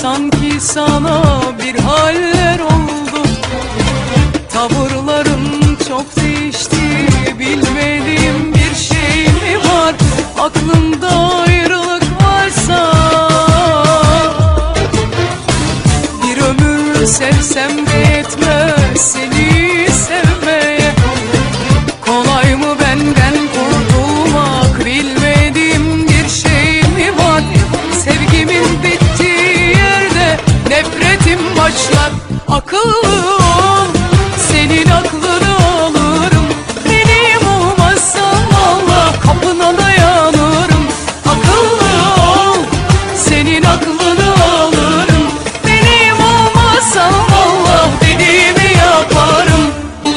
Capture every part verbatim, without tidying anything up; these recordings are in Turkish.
sanki sana bir haller oldu. Tavırların çok değişti, bilmediğim bir şey mi var? Aklımda ayrılık varsa bir ömür sevsem de yetmez seni sevmeye. Kolay mı benden kurtulmak, bilmediğim bir şey mi var? Sevgimin bittiği yerde nefretim başlar. Akıllı ol, senin aklını alırım. Benim olmazsan Allah kapına dayanırım. Akıllı ol, senin aklını alırım. Benim olmazsan Allah dediğimi yaparım.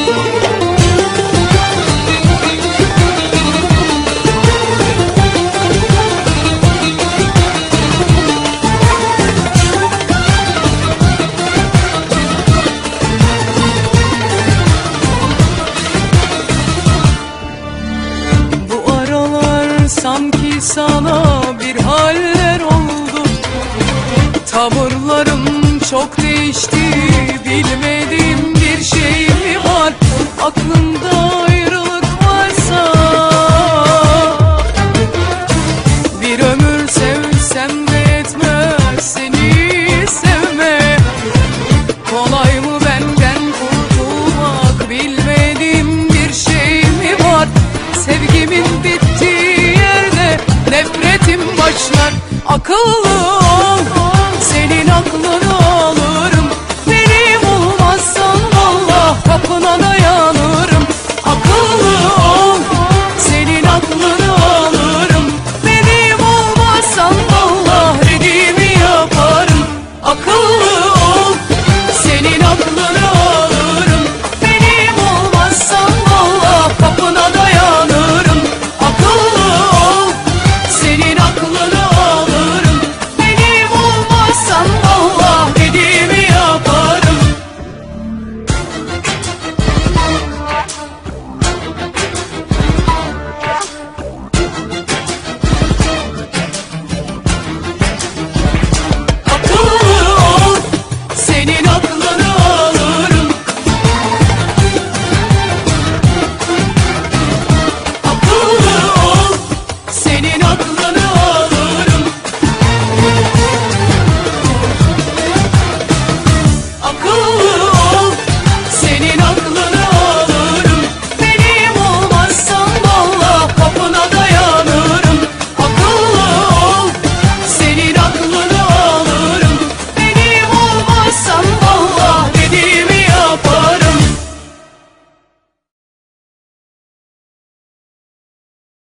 Sanki sana bir haller oldu. Tavırlarım çok değişti, bilmediğim bir şey mi var? Aklımda ayrılık varsa bir ömür sevsem de yetmez seni sevme. Kolay mı benden kurtulmak, bilmediğim bir şey mi var? Sevgimin bittiği nefretim başlar. Akıllı ol, senin aklını